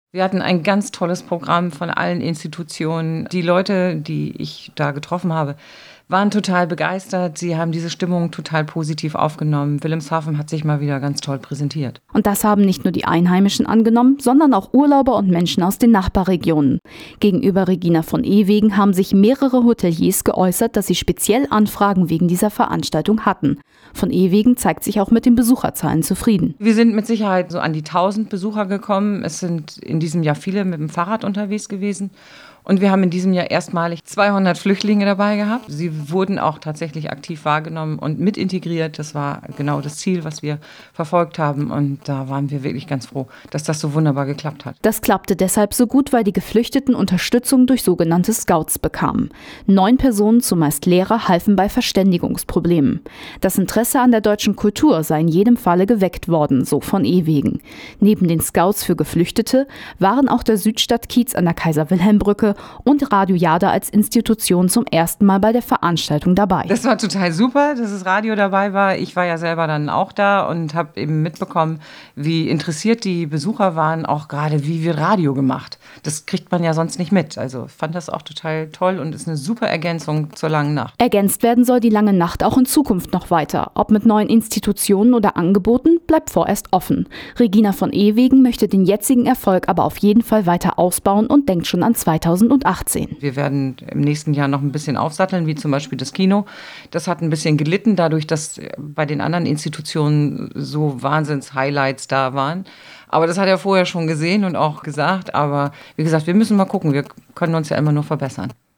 Wir hatten ein ganz tolles Programm von allen Institutionen. Die Leute, die ich da getroffen habe, waren total begeistert. Sie haben diese Stimmung total positiv aufgenommen. Wilhelmshaven hat sich mal wieder ganz toll präsentiert. Und das haben nicht nur die Einheimischen angenommen, sondern auch Urlauber und Menschen aus den Nachbarregionen. Gegenüber Regina von Ewegen haben sich mehrere Hoteliers geäußert, dass sie speziell Anfragen wegen dieser Veranstaltung hatten. Von Ewegen zeigt sich auch mit den Besucherzahlen zufrieden. Wir sind mit Sicherheit so an die 1000 Besucher gekommen. Es sind in diesem Jahr viele mit dem Fahrrad unterwegs gewesen. Und wir haben in diesem Jahr erstmalig 200 Flüchtlinge dabei gehabt. Sie wurden auch tatsächlich aktiv wahrgenommen und mit integriert. Das war genau das Ziel, was wir verfolgt haben. Und da waren wir wirklich ganz froh, dass das so wunderbar geklappt hat. Das klappte deshalb so gut, weil die Geflüchteten Unterstützung durch sogenannte Scouts bekamen. 9 Personen, zumeist Lehrer, halfen bei Verständigungsproblemen. Das Interesse an der deutschen Kultur sei in jedem Falle geweckt worden, so von Ewegen. Neben den Scouts für Geflüchtete waren auch der Südstadtkiez an der Kaiser-Wilhelm-Brücke und Radio Jada als Institution zum ersten Mal bei der Veranstaltung dabei. Das war total super, dass das Radio dabei war. Ich war ja selber dann auch da und habe eben mitbekommen, wie interessiert die Besucher waren, auch gerade wie wird Radio gemacht. Das kriegt man ja sonst nicht mit. Also ich fand das auch total toll und ist eine super Ergänzung zur langen Nacht. Ergänzt werden soll die lange Nacht auch in Zukunft noch weiter. Ob mit neuen Institutionen oder Angeboten, bleibt vorerst offen. Regina von Ewegen möchte den jetzigen Erfolg aber auf jeden Fall weiter ausbauen und denkt schon an 2018. Wir werden im nächsten Jahr noch ein bisschen aufsatteln, wie zum Beispiel das Kino. Das hat ein bisschen gelitten, dadurch, dass bei den anderen Institutionen so Wahnsinns-Highlights da waren. Aber das hat er vorher schon gesehen und auch gesagt. Aber wie gesagt, wir müssen mal gucken. Wir können uns ja immer nur verbessern.